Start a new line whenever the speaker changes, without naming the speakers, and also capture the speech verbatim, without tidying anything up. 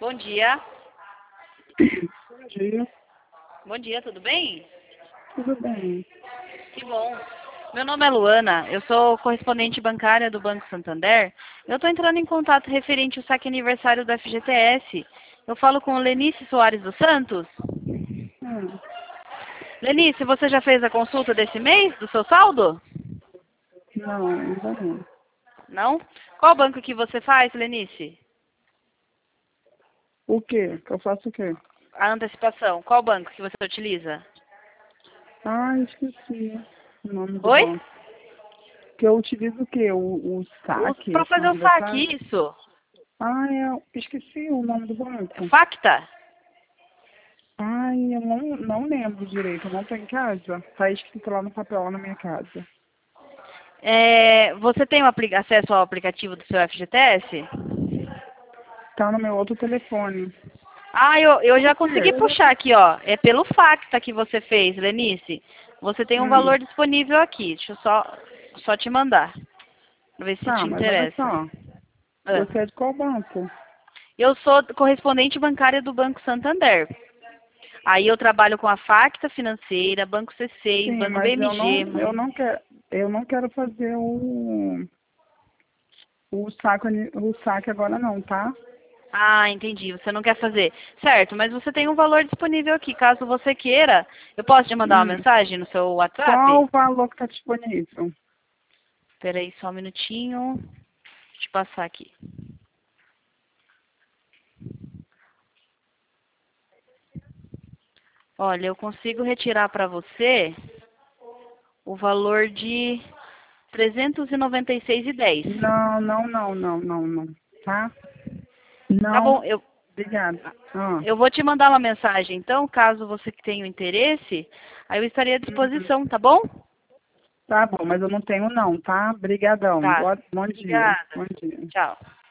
Bom dia.
Bom dia.
Bom dia, tudo bem?
Tudo bem.
Que bom. Meu nome é Luana, eu sou correspondente bancária do Banco Santander. Eu estou entrando em contato referente ao saque aniversário do F G T S. Eu falo com Lenice Soares dos Santos.
Hum,
Lenice, você já fez a consulta desse mês, do seu saldo?
não, ainda não.
Não? Qual banco que você faz, Lenice?
O quê? Que eu faço o quê?
A antecipação. Qual banco que você utiliza?
Ah, esqueci o nome do
Oi?
banco. Que eu utilizo o quê? O, o saque,
Para
esse
fazer
nome
o
da
saque,
saque?
isso.
Ah, eu esqueci o nome do banco.
Facta?
Ai, eu não, não lembro direito, eu não tô em casa. Tá escrito lá no papel, lá na minha casa.
É, você tem um apli- acesso ao aplicativo do seu F G T S?
Tá no meu outro telefone.
Ah, eu, eu já
Por
consegui
quê?
puxar aqui, ó. É pelo Facta que você fez, Lenice. Você tem um
Hum,
valor disponível aqui. Deixa eu só, só te mandar. Pra ver se
tá,
te
mas olha
interessa.
só.
Ah.
Você é de qual banco?
Eu sou correspondente bancária do Banco Santander. Aí eu trabalho com a Facta Financeira, Banco C seis,
Sim,
Banco
mas eu não,
B M G.
eu não quero, eu não quero fazer o, o saco, ali- o saque agora não, tá?
Ah, entendi. Você não quer fazer. Certo, mas você tem um valor disponível aqui. Caso você queira, eu posso te mandar uma
Hum.
mensagem no seu
Qual
WhatsApp?
o valor que está disponível?
Espera aí só um minutinho. Deixa eu te passar aqui. Olha, eu consigo retirar para você o valor de trezentos e noventa e seis e dez.
Não, não, não, não, não, não, tá?
Tá
Não,
bom, eu
obrigada. Ah,
eu vou te mandar uma mensagem, então, caso você tenha um interesse, aí eu estarei à
uhum.
disposição, tá bom?
Tá bom, mas eu não tenho não, tá? Obrigadão.
Tá.
Boa, bom dia.
Obrigada.
Bom dia.
Tchau.